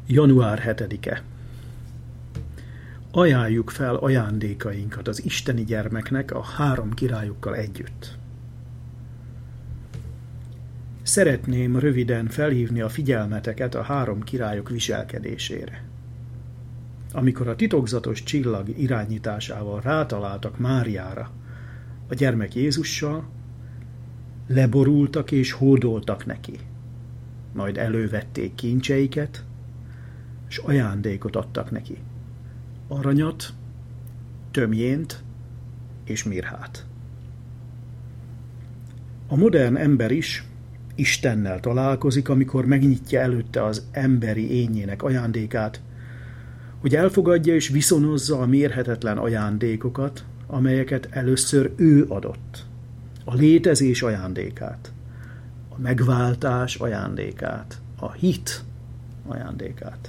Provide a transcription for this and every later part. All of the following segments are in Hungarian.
Január 7-e. Ajánljuk fel ajándékainkat az isteni gyermeknek a 3 királyukkal együtt. Szeretném röviden felhívni a figyelmeteket a 3 királyok viselkedésére. Amikor a titokzatos csillag irányításával rátaláltak Máriára, a gyermek Jézussal, leborultak és hódoltak neki. Majd elővették kincseiket, és ajándékot adtak neki. Aranyat, tömjént és mirhát. A modern ember is Istennel találkozik, amikor megnyitja előtte az emberi énjének ajándékát, hogy elfogadja és viszonozza a mérhetetlen ajándékokat, amelyeket először ő adott. A létezés ajándékát, a megváltás ajándékát, a hit ajándékát.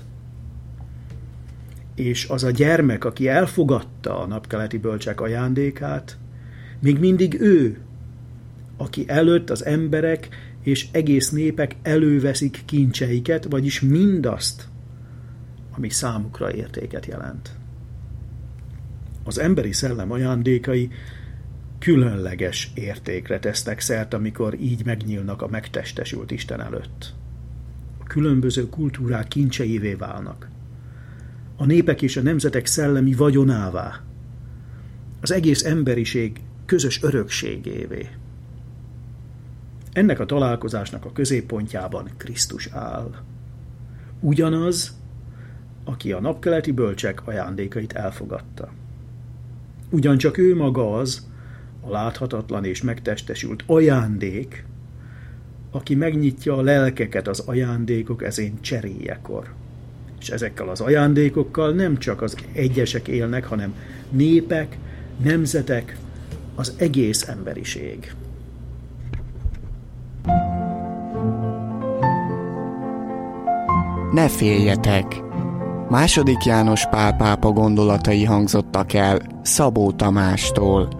És az a gyermek, aki elfogadta a napkeleti bölcsek ajándékát, még mindig ő, aki előtt az emberek és egész népek előveszik kincseiket, vagyis mindazt, ami számukra értéket jelent. Az emberi szellem ajándékai különleges értékre tesznek szert, amikor így megnyílnak a megtestesült Isten előtt. A különböző kultúrák kincseivé válnak. A népek és a nemzetek szellemi vagyonává. Az egész emberiség közös örökségévé. Ennek a találkozásnak a középpontjában Krisztus áll. Ugyanaz, aki a napkeleti bölcsek ajándékait elfogadta. Ugyancsak ő maga az, a láthatatlan és megtestesült ajándék, aki megnyitja a lelkeket az ajándékok ezén cseréjekor. És ezekkel az ajándékokkal nem csak az egyesek élnek, hanem népek, nemzetek, az egész emberiség. Ne féljetek! II. János Pál pápa gondolatai hangzottak el Szabó Tamástól.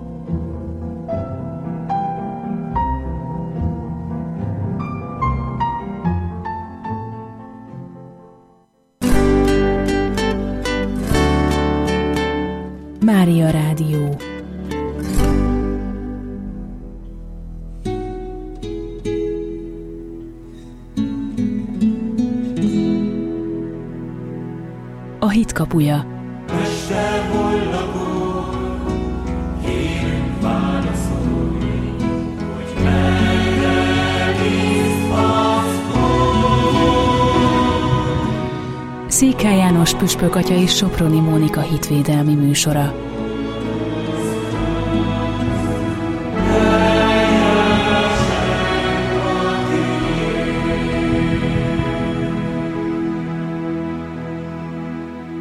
Mária Rádió. A hit kapuja. Székely János püspök atya és Soproni Mónika hitvédelmi műsora.